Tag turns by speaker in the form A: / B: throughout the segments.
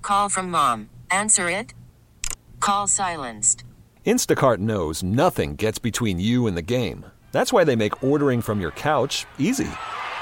A: Call from mom. Answer it. Call silenced.
B: Instacart knows nothing gets between you and the game. That's why they make ordering from your couch easy.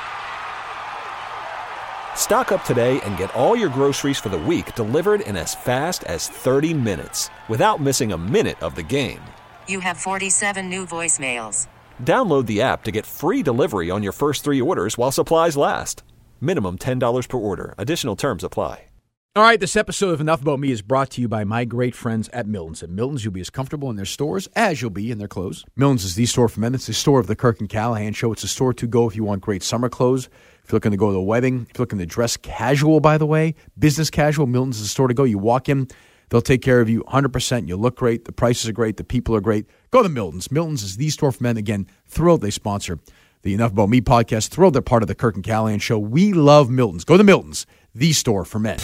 B: Stock up today and get all your groceries for the week delivered in as fast as 30 minutes without missing a minute of the game.
A: You have 47 new voicemails.
B: Download the app to get free delivery on your first 3 orders while supplies last. Minimum $10 per order. Additional terms apply.
C: All right, this episode of Enough About Me is brought to you by my great friends at Milton's. At Milton's, you'll be as comfortable in their stores as you'll be in their clothes. Milton's is the store for men. It's the store of the Kirk and Callahan Show. It's a store to go if you want great summer clothes. If you're looking to go to a wedding, if you're looking to dress casual, by the way, business casual, Milton's is the store to go. You walk in, they'll take care of you 100%. You look great. The prices are great. The people are great. Go to Milton's. Milton's is the store for men. Again, thrilled they sponsor the Enough About Me podcast. Thrilled they're part of the Kirk and Callahan Show. We love Milton's. Go to Milton's, the store for men.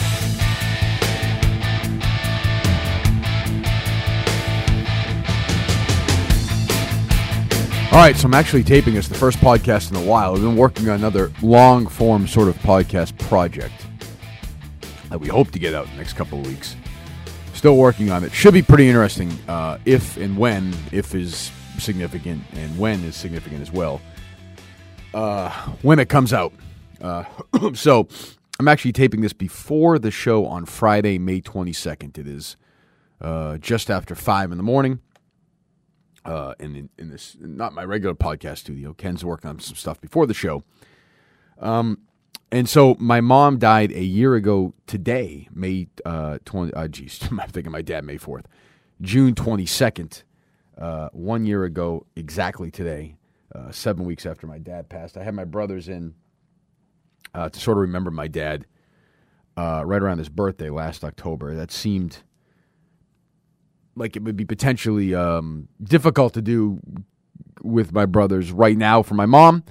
C: All right, so I'm actually taping this, the first podcast in a while. We've been working on another long-form sort of podcast project that we hope to get out in the next couple of weeks. Still working on it. Should be pretty interesting if and when, if is significant, and when is significant as well, when it comes out. So I'm actually taping this before the show on Friday, May 22nd. It is just after 5 in the morning. In this, not my regular podcast studio. Ken's working on some stuff before the show. And so my mom died a year ago today, May 20. I'm thinking my dad, May 4th. June 22nd, 1 year ago, exactly today, 7 weeks after my dad passed. I had my brothers in to sort of remember my dad right around his birthday last October. That seemed like it would be potentially difficult to do with my brothers right now for my mom.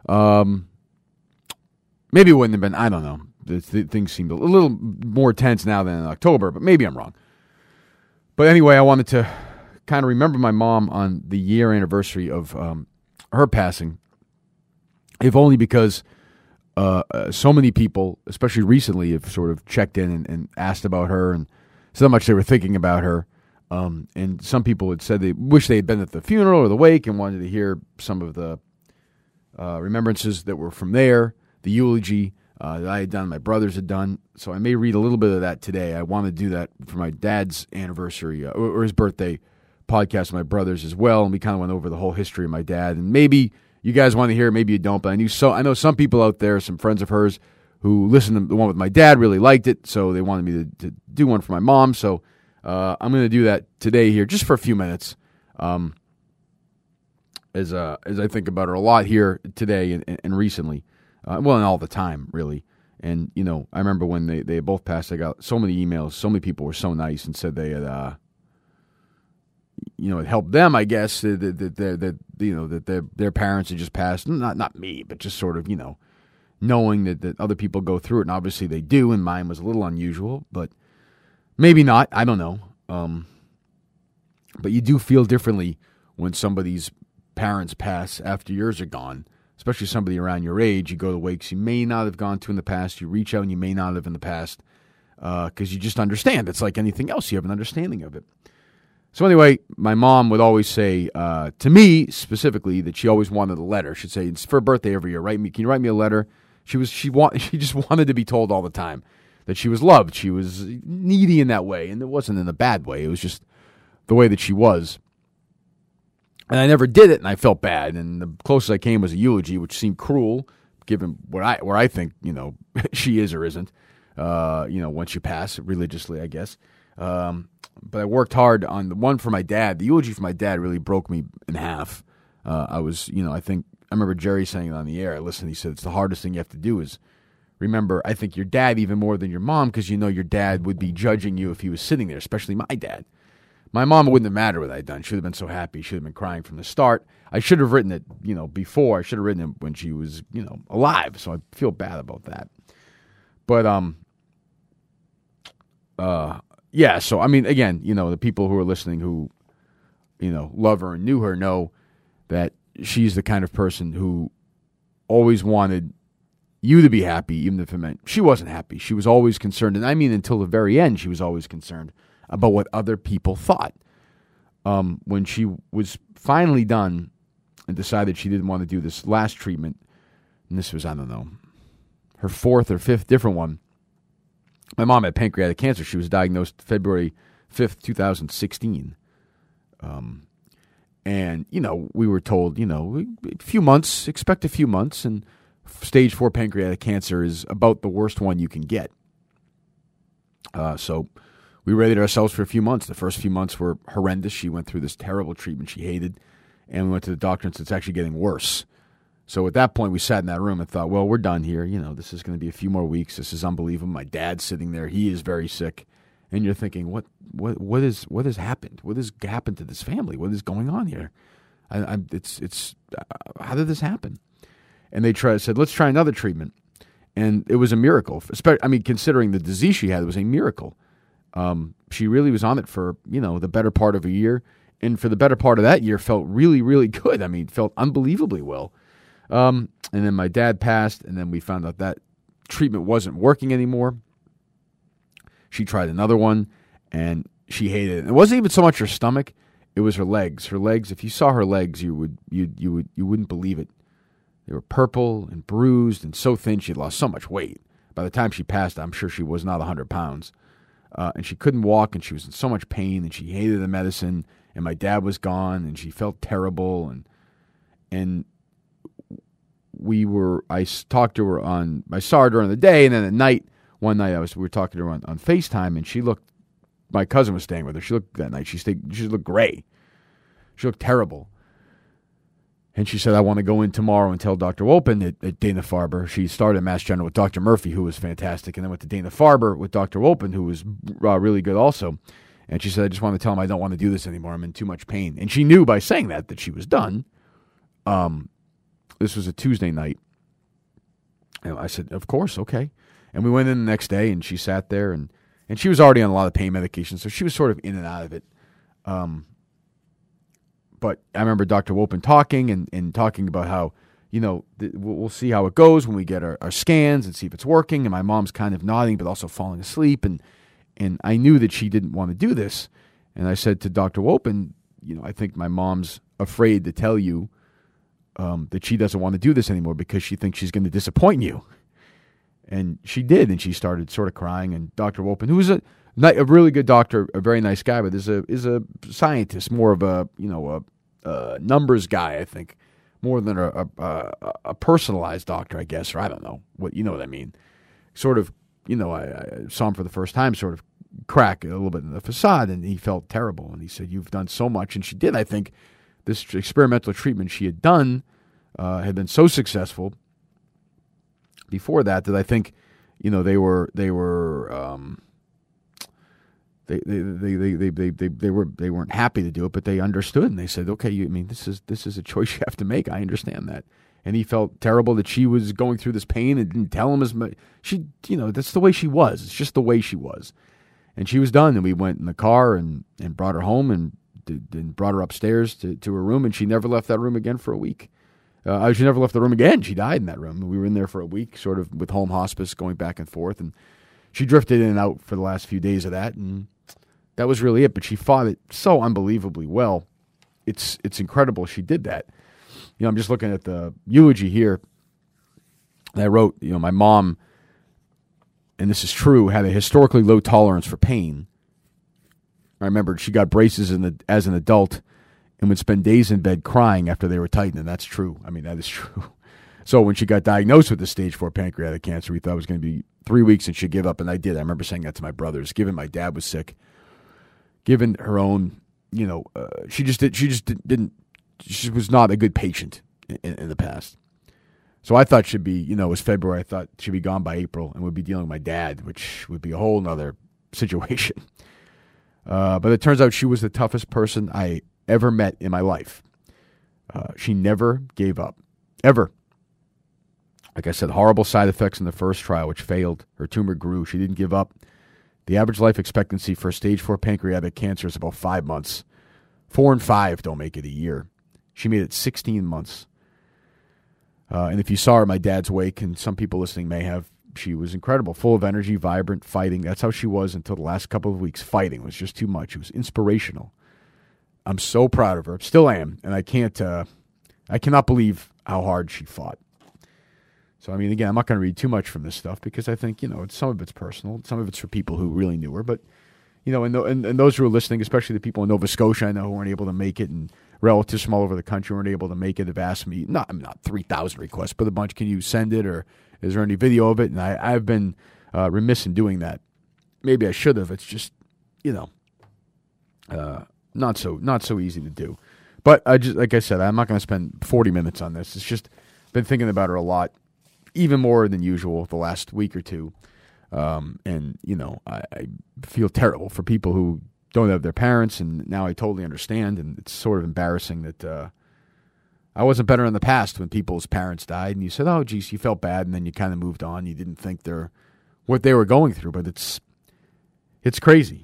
C: Maybe it wouldn't have been, I don't know. Things seemed a little more tense now than in October, but maybe I'm wrong. But anyway, I wanted to kind of remember my mom on the year anniversary of her passing, if only because so many people, especially recently, have sort of checked in and asked about her and so much they were thinking about her. And some people had said they wish they had been at the funeral or the wake and wanted to hear some of the remembrances that were from there, the eulogy that I had done, my brothers had done. So I may read a little bit of that today. I want to do that for my dad's anniversary or his birthday podcast with my brothers as well. And we kind of went over the whole history of my dad. And maybe you guys want to hear it, maybe you don't. But I know some people out there, some friends of hers who listened to the one with my dad really liked it. So they wanted me to do one for my mom. So I'm going to do that today here, just for a few minutes, as I think about her a lot here today and recently, and all the time, really. And I remember when they both passed, I got so many emails. So many people were so nice and said they had, it helped them, I guess, that their parents had just passed. Not me, but just sort of, knowing that other people go through it, and obviously they do. And mine was a little unusual, but. Maybe not. I don't know. But you do feel differently when somebody's parents pass after yours are gone, especially somebody around your age. You go to wakes you may not have gone to in the past. You reach out and you may not have in the past because you just understand. It's like anything else. You have an understanding of it. So anyway, my mom would always say to me specifically that she always wanted a letter. She'd say, it's for her birthday every year. Can you write me a letter? She just wanted to be told all the time that she was loved. She was needy in that way, and it wasn't in a bad way. It was just the way that she was. And I never did it, and I felt bad. And the closest I came was a eulogy, which seemed cruel, given where I think she is or isn't. Once you pass religiously, I guess. But I worked hard on the one for my dad. The eulogy for my dad really broke me in half. I remember Jerry saying it on the air. I listened. He said it's the hardest thing you have to do is remember, I think, your dad even more than your mom, because your dad would be judging you if he was sitting there, especially my dad. My mom, it wouldn't have mattered what I'd done. She would have been so happy. She would have been crying from the start. I should have written it, before. I should have written it when she was, alive. So I feel bad about that. But, yeah. So, I mean, again, the people who are listening who, love her and knew her know that she's the kind of person who always wanted you to be happy, even if it meant she wasn't happy. She was always concerned, and I mean until the very end, she was always concerned about what other people thought. When she was finally done and decided she didn't want to do this last treatment, and this was, I don't know, her fourth or fifth different one. My mom had pancreatic cancer. She was diagnosed February 5th, 2016. And, we were told, a few months, expect a few months, and stage 4 pancreatic cancer is about the worst one you can get. So we rated ourselves for a few months. The first few months were horrendous. She went through this terrible treatment she hated, and we went to the doctor and said it's actually getting worse. So at that point, we sat in that room and thought, well, we're done here. This is going to be a few more weeks. This is unbelievable. My dad's sitting there. He is very sick. And you're thinking, what has happened? What has happened to this family? What is going on here? How did this happen? And they said, let's try another treatment. And it was a miracle. Considering the disease she had, it was a miracle. She really was on it for, the better part of a year. And for the better part of that year, felt really, really good. Felt unbelievably well. And then my dad passed, and then we found out that treatment wasn't working anymore. She tried another one, and she hated it. It wasn't even so much her stomach; it was her legs. Her legs. If you saw her legs, you wouldn't believe it. They were purple and bruised and so thin she had lost so much weight. By the time she passed, I'm sure she was not 100 pounds, and she couldn't walk, and she was in so much pain, and she hated the medicine. And my dad was gone, and she felt terrible, and I talked to her I saw her during the day, and then at night. One night we were talking to her on FaceTime, and my cousin was staying with her. She looked that night. She looked gray. She looked terrible. And she said, I want to go in tomorrow and tell Dr. Wolpen at Dana-Farber. She started at Mass General with Dr. Murphy, who was fantastic, and then went to Dana-Farber with Dr. Wolpen, who was really good also. And she said, I just want to tell him I don't want to do this anymore. I'm in too much pain. And she knew by saying that she was done. This was a Tuesday night. And I said, of course, okay. And we went in the next day, and she sat there, and she was already on a lot of pain medication, so she was sort of in and out of it. But I remember Dr. Wolpen talking and talking about how, we'll see how it goes when we get our scans and see if it's working. And my mom's kind of nodding, but also falling asleep. And I knew that she didn't want to do this. And I said to Dr. Wolpen, I think my mom's afraid to tell you that she doesn't want to do this anymore because she thinks she's going to disappoint you. And she did, and she started sort of crying. And Dr. Wolpen, who was a really good doctor, a very nice guy, but is a scientist, more of a numbers guy, I think, more than a personalized doctor, I guess, or I don't know what I mean. Sort of, I saw him for the first time, sort of crack a little bit in the facade, and he felt terrible. And he said, "You've done so much," and she did. I think this experimental treatment she had done had been so successful before that I think, they weren't happy to do it, but they understood, and they said, okay, this is a choice you have to make. I understand that. And he felt terrible that she was going through this pain and didn't tell him as much. She, that's the way she was. It's just the way she was. And she was done, and we went in the car and brought her home and brought her upstairs to her room, and she never left that room again for a week. She never left the room again. She died in that room. We were in there for a week, sort of with home hospice, going back and forth. And she drifted in and out for the last few days of that, and that was really it. But she fought it so unbelievably well. It's incredible she did that. I'm just looking at the eulogy here that I wrote. My mom, and this is true, had a historically low tolerance for pain. I remember she got braces as an adult and would spend days in bed crying after they were tightened, and that's true. That is true. So when she got diagnosed with the stage 4 pancreatic cancer, we thought it was going to be 3 weeks and she'd give up, and I did. I remember saying that to my brothers, given my dad was sick, given her own, she was not a good patient in the past. So I thought she'd be, it was February, I thought she'd be gone by April and would be dealing with my dad, which would be a whole nother situation. But it turns out she was the toughest person I ever met in my life. She never gave up, ever. Like I said, horrible side effects in the first trial, which failed. Her tumor grew. She didn't give up. The average life expectancy for stage 4 pancreatic cancer is about 5 months. 4 and 5 don't make it a year. She made it 16 months. And if you saw her at my dad's wake, and some people listening may have, she was incredible, full of energy, vibrant, fighting. That's how she was until the last couple of weeks. Fighting was just too much. It was inspirational. I'm so proud of her. Still am. And I cannot believe how hard she fought. So, I mean, again, I'm not going to read too much from this stuff because I think, some of it's personal. Some of it's for people who really knew her. But, and those who are listening, especially the people in Nova Scotia, I know who weren't able to make it, and relatives from all over the country weren't able to make it, have asked me, not 3,000 requests, but a bunch, can you send it, or is there any video of it? And I've been remiss in doing that. Maybe I should have. It's just, not so easy to do. But like I said, I'm not going to spend 40 minutes on this. It's just been thinking about her a lot, even more than usual the last week or two. And I feel terrible for people who don't have their parents, and now I totally understand. And it's sort of embarrassing that I wasn't better in the past when people's parents died, and you said, "Oh, geez," you felt bad, and then you kind of moved on. You didn't think what they were going through, but it's crazy.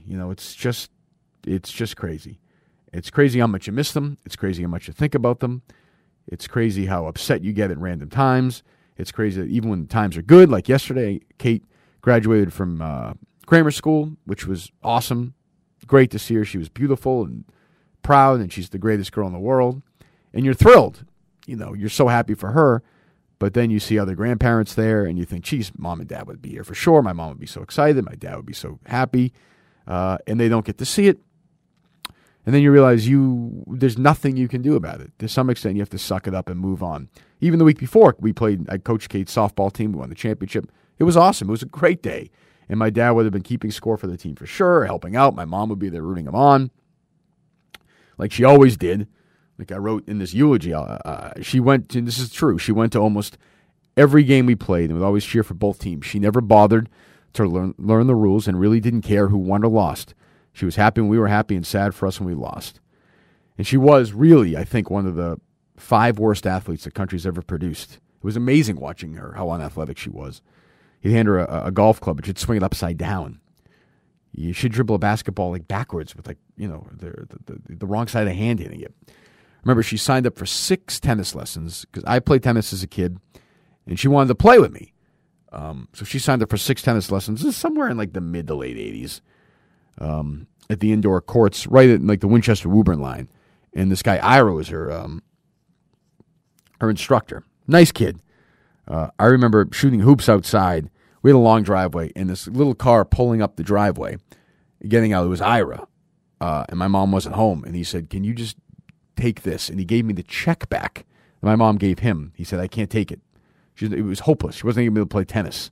C: It's just crazy. It's crazy how much you miss them. It's crazy how much you think about them. It's crazy how upset you get at random times. It's crazy that even when times are good, like yesterday, Kate graduated from Kramer School, which was awesome. Great to see her. She was beautiful and proud, and she's the greatest girl in the world. And you're thrilled. You're so happy for her. But then you see other grandparents there, and you think, geez, Mom and Dad would be here for sure. My mom would be so excited. My dad would be so happy. And they don't get to see it. And then you realize there's nothing you can do about it. To some extent, you have to suck it up and move on. Even the week before, I coached Kate's softball team. We won the championship. It was awesome. It was a great day. And my dad would have been keeping score for the team for sure, helping out. My mom would be there rooting him on, like she always did. Like I wrote in this eulogy, she went to, this is true, she went to almost every game we played and would always cheer for both teams. She never bothered to learn the rules and really didn't care who won or lost. She was happy when we were happy and sad for us when we lost. And she was really, I think, one of the 5 worst athletes the country's ever produced. It was amazing watching her, how unathletic she was. You'd hand her a golf club, but she'd swing it upside down. You should dribble a basketball like backwards with the wrong side of the hand hitting it. Remember, she signed up for 6 tennis lessons because I played tennis as a kid, and she wanted to play with me. So she signed up for 6 tennis lessons. This is somewhere in like the mid to late 80s. At the indoor courts, right at like the Winchester-Woburn line. And this guy, Ira, was her instructor. Nice kid. I remember shooting hoops outside. We had a long driveway, and this little car pulling up the driveway, getting out. It was Ira, and my mom wasn't home. And he said, "Can you just take this?" And he gave me the check back that my mom gave him. He said, "I can't take it." It was hopeless. She wasn't even able to play tennis.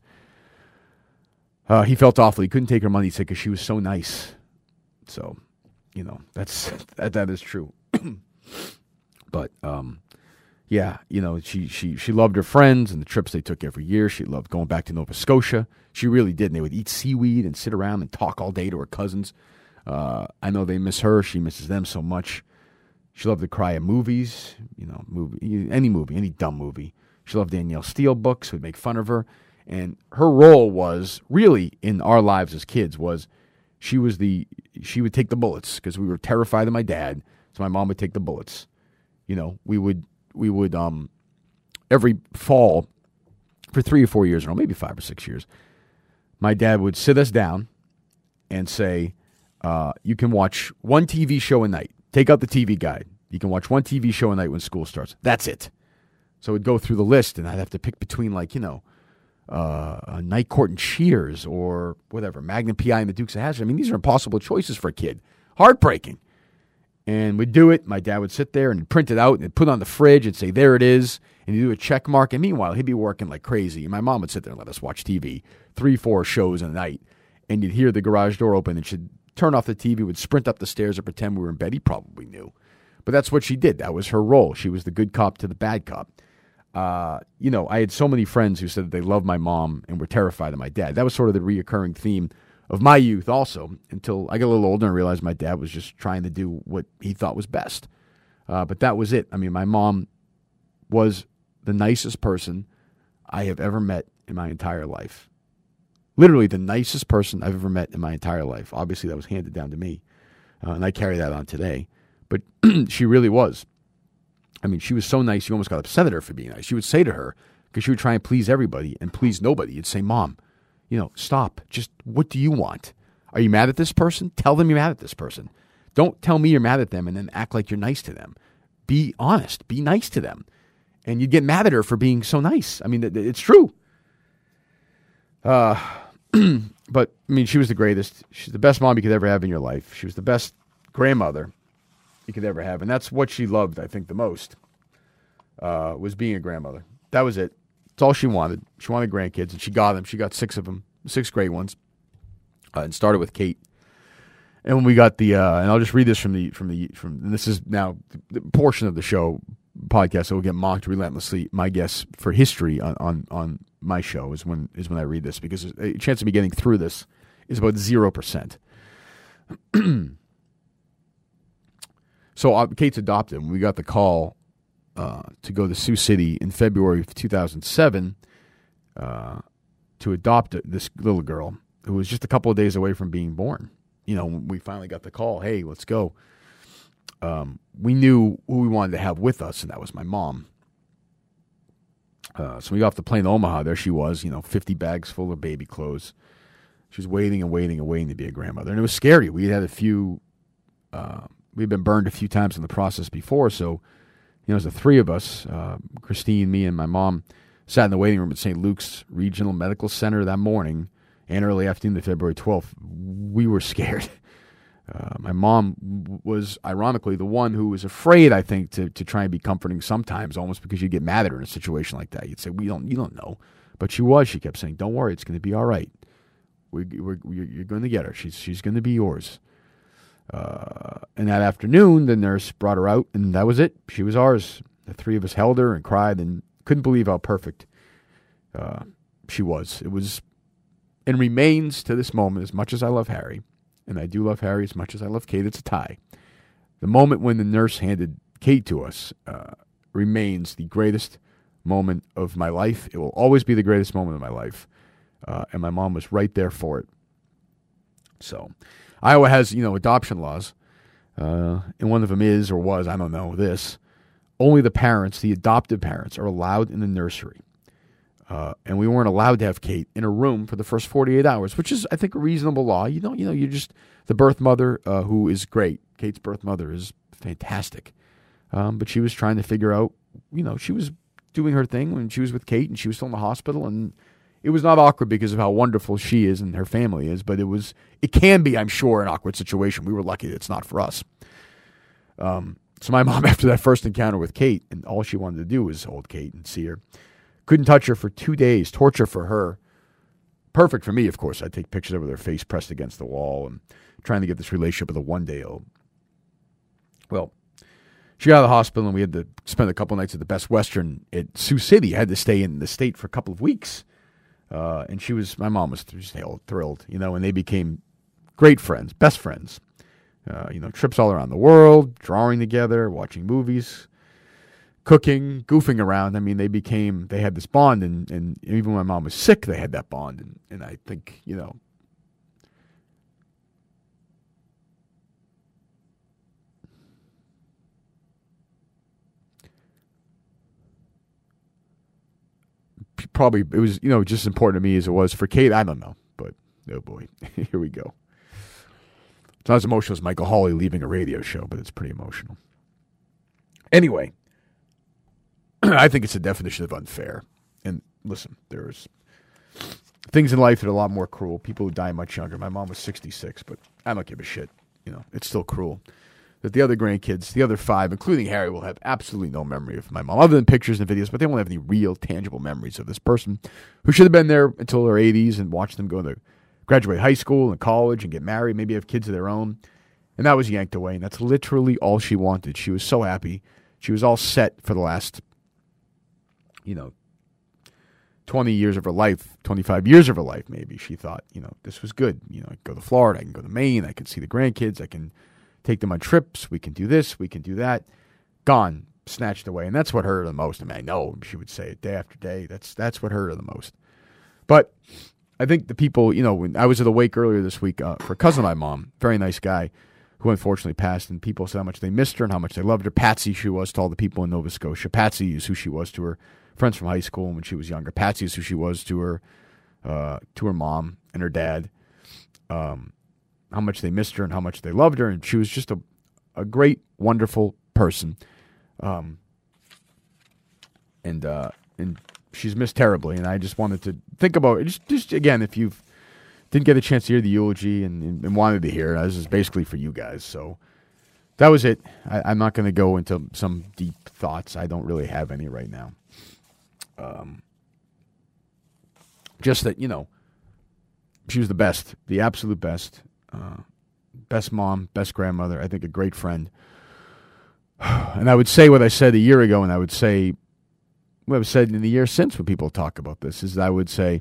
C: He felt awful. He couldn't take her money, because she was so nice. So, that is true. But yeah, she loved her friends and the trips they took every year. She loved going back to Nova Scotia. She really did. And they would eat seaweed and sit around and talk all day to her cousins. I know they miss her. She misses them so much. She loved to cry at movies, any dumb movie. She loved Danielle Steele books, would make fun of her. And her role was really in our lives as kids was she would take the bullets because we were terrified of my dad. So my mom would take the bullets. We would every fall for 3 or 4 years, or maybe 5 or 6 years, my dad would sit us down and say, you can watch one TV show a night. Take out the TV guide. You can watch one TV show a night when school starts. That's it. So we'd go through the list, and I'd have to pick between Night Court and Cheers or whatever, Magnum P.I. and the Dukes of Hazzard. I mean, these are impossible choices for a kid. Heartbreaking. And we'd do it. My dad would sit there and print it out and put it on the fridge and say, there it is. And he'd do a check mark. And meanwhile, he'd be working like crazy. And my mom would sit there and let us watch TV, 3-4 shows a night. And you'd hear the garage door open and she'd turn off the TV, would sprint up the stairs and pretend we were in bed. He probably knew. But that's what she did. That was her role. She was the good cop to the bad cop. I had so many friends who said that they loved my mom and were terrified of my dad. That was sort of the reoccurring theme of my youth also, until I got a little older and realized my dad was just trying to do what he thought was best. But that was it. I mean, my mom was the nicest person I have ever met in my entire life. Literally the nicest person I've ever met in my entire life. Obviously, that was handed down to me, and I carry that on today. But she really was. I mean, she was so nice, you almost got upset at her for being nice. You would say to her, because she would try and please everybody and please nobody, you'd say, Mom, stop. Just what do you want? Are you mad at this person? Tell them you're mad at this person. Don't tell me you're mad at them and then act like you're nice to them. Be honest. Be nice to them. And you'd get mad at her for being so nice. I mean, it's true. But, I mean, she was the greatest. She's the best mom you could ever have in your life. She was the best grandmother you could ever have. And that's what she loved, I think, the most, was being a grandmother. That was it. That's all she wanted. She wanted grandkids, and she got them. She got 6 of them, 6 great ones, and started with Kate. And when we got the, and I'll just read this from and this is now the portion of the show podcast that will get mocked relentlessly. My guess for history on my show is when I read this, because a chance of me getting through this is about 0%. So Kate's adopted. When we got the call to go to Sioux City in February of 2007 to adopt this little girl who was just a couple of days away from being born. We finally got the call, hey, let's go. We knew who we wanted to have with us, and that was my mom. So we got off the plane to Omaha. There she was, 50 bags full of baby clothes. She was waiting and waiting and waiting to be a grandmother. And it was scary. We had we'd been burned a few times in the process before. So, as the 3 of us, Christine, me, and my mom, sat in the waiting room at St. Luke's Regional Medical Center that morning and early afternoon of February 12th, we were scared. My mom was, ironically, the one who was afraid, I think, to try and be comforting sometimes, almost because you'd get mad at her in a situation like that. You'd say, you don't know. But she kept saying, don't worry, it's going to be all right. You're going to get her. She's going to be yours. And that afternoon, the nurse brought her out, and that was it. She was ours. The 3 of us held her and cried and couldn't believe how perfect she was. It was and remains to this moment, as much as I love Harry, and I do love Harry as much as I love Kate, it's a tie. The moment when the nurse handed Kate to us remains the greatest moment of my life. It will always be the greatest moment of my life. And my mom was right there for it. So, Iowa has, adoption laws. And one of them is, or was, I don't know, this. Only the parents, the adoptive parents, are allowed in the nursery. And we weren't allowed to have Kate in a room for the first 48 hours, which is, I think, a reasonable law. You're just the birth mother, who is great. Kate's birth mother is fantastic. But she was trying to figure out, she was doing her thing when she was with Kate, and she was still in the hospital, and it was not awkward because of how wonderful she is and her family is, but it can be, I'm sure, an awkward situation. We were lucky that it's not for us. So my mom, after that first encounter with Kate, and all she wanted to do was hold Kate and see her, couldn't touch her for 2 days, torture for her. Perfect for me, of course. I'd take pictures of her with her face pressed against the wall and trying to get this relationship with a 1-day-old. Well, she got out of the hospital, and we had to spend a couple nights at the Best Western at Sioux City. I had to stay in the state for a couple of weeks. And my mom was just thrilled, and they became great friends, best friends. Trips all around the world, drawing together, watching movies, cooking, goofing around. I mean, they had this bond, and even when my mom was sick, they had that bond. And I think, probably it was, just as important to me as it was for Kate. I don't know, but oh boy, here we go. It's not as emotional as Michael Hawley leaving a radio show, but it's pretty emotional. Anyway, I think it's a definition of unfair. And listen, there's things in life that are a lot more cruel. People who die much younger. My mom was 66, but I don't give a shit. It's still cruel. That the other grandkids, the other 5, including Harry, will have absolutely no memory of my mom, other than pictures and videos, but they won't have any real, tangible memories of this person who should have been there until their 80s and watched them go to graduate high school and college and get married, maybe have kids of their own. And that was yanked away, and that's literally all she wanted. She was so happy. She was all set for the last, 20 years of her life, 25 years of her life maybe. She thought, this was good. I can go to Florida, I can go to Maine, I can see the grandkids, I can take them on trips, we can do this, we can do that. Gone, snatched away. And that's what hurt her the most. I mean, I know she would say it day after day. That's what hurt her the most. But I think the people, when I was at a wake earlier this week for a cousin of my mom, very nice guy, who unfortunately passed, and people said how much they missed her and how much they loved her. Patsy, she was to all the people in Nova Scotia. Patsy is who she was to her friends from high school when she was younger. Patsy is who she was to her mom and her dad. How much they missed her and how much they loved her, and she was just a great, wonderful person. And she's missed terribly, and I just wanted to think about it. Just again, if you didn't get a chance to hear the eulogy and wanted to hear it, this is basically for you guys. So that was it. I'm not going to go into some deep thoughts. I don't really have any right now. Just that, she was the best, the absolute best. Best mom, best grandmother, I think a great friend. And I would say what I said a year ago, and I would say what I've said in the year since when people talk about this, is I would say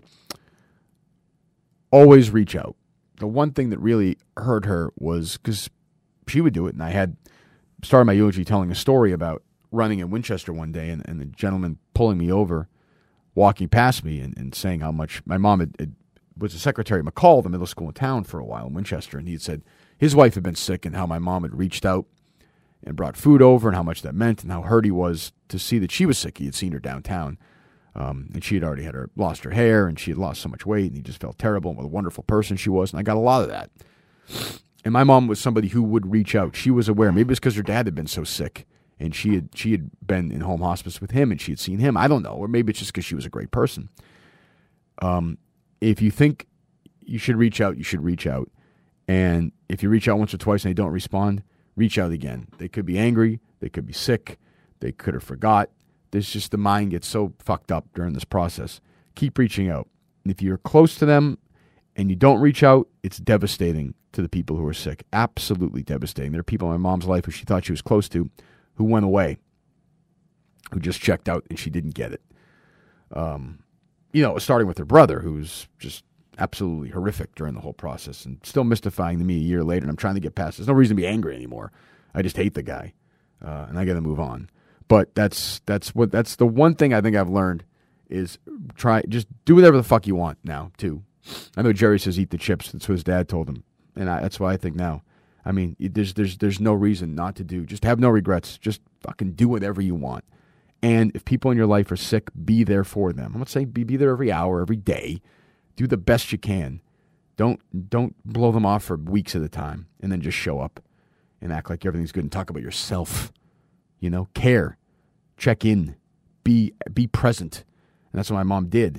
C: always reach out. The one thing that really hurt her was because she would do it, and I had started my eulogy telling a story about running in Winchester one day, and the gentleman pulling me over, walking past me, and saying how much my mom was a secretary at McCall, the middle school in town, for a while in Winchester, and he had said his wife had been sick and how my mom had reached out and brought food over and how much that meant and how hurt he was to see that she was sick. He had seen her downtown, and she had already lost her hair, and she had lost so much weight, and he just felt terrible and what a wonderful person she was, and I got a lot of that. And my mom was somebody who would reach out. She was aware. Maybe it's because her dad had been so sick, and she had been in home hospice with him, and she had seen him. I don't know, or maybe it's just because she was a great person. If you think you should reach out, you should reach out. And if you reach out once or twice and they don't respond, reach out again. They could be angry. They could be sick. They could have forgot. There's just the mind gets so fucked up during this process. Keep reaching out. And if you're close to them and you don't reach out, it's devastating to the people who are sick. Absolutely devastating. There are people in my mom's life who she thought she was close to who went away, who just checked out and she didn't get it. Starting with her brother, who's just absolutely horrific during the whole process and still mystifying to me a year later. And I'm trying to get past. There's no reason to be angry anymore. I just hate the guy, and I got to move on. But that's the one thing I think I've learned is just do whatever the fuck you want now too. I know Jerry says eat the chips. That's what his dad told him, and that's what I think now. I mean, there's no reason not to do. Just have no regrets. Just fucking do whatever you want. And if people in your life are sick, be there for them. I'm not saying be there every hour, every day. Do the best you can. Don't blow them off for weeks at a time and then just show up and act like everything's good and talk about yourself. Care, check in, be present. And that's what my mom did.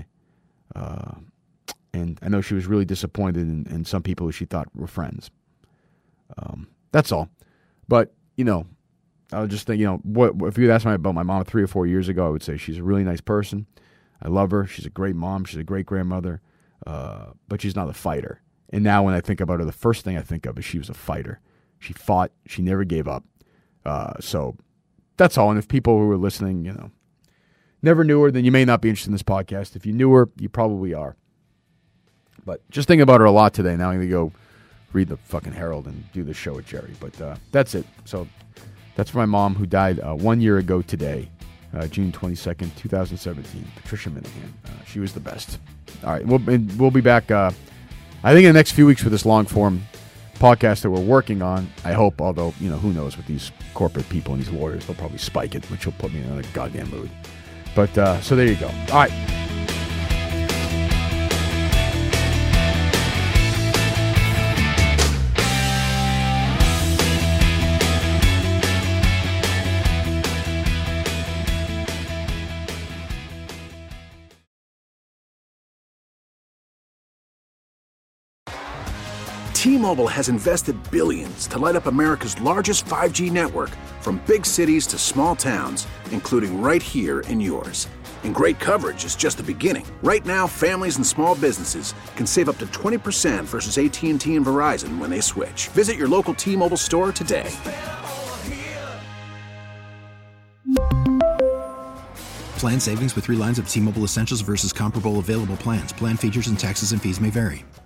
C: And I know she was really disappointed in some people who she thought were friends. That's all. But, I would just think, what if you asked me about my mom 3 or 4 years ago, I would say she's a really nice person. I love her. She's a great mom. She's a great grandmother. But she's not a fighter. And now when I think about her, the first thing I think of is she was a fighter. She fought. She never gave up. So that's all. And if people who are listening, never knew her, then you may not be interested in this podcast. If you knew her, you probably are. But just thinking about her a lot today. Now I'm going to go read the fucking Herald and do the show with Jerry. But that's it. So that's for my mom, who died 1 year ago today, June 22nd, 2017. Patricia Minahan. She was the best. All right, we'll be back, I think, in the next few weeks with this long-form podcast that we're working on, I hope, although, who knows with these corporate people and these lawyers, they'll probably spike it, which will put me in another goddamn mood. But, so there you go. All right.
D: T-Mobile has invested billions to light up America's largest 5G network, from big cities to small towns, including right here in yours. And great coverage is just the beginning. Right now, families and small businesses can save up to 20% versus AT&T and Verizon when they switch. Visit your local T-Mobile store today.
E: Plan savings with 3 lines of T-Mobile Essentials versus comparable available plans. Plan features and taxes and fees may vary.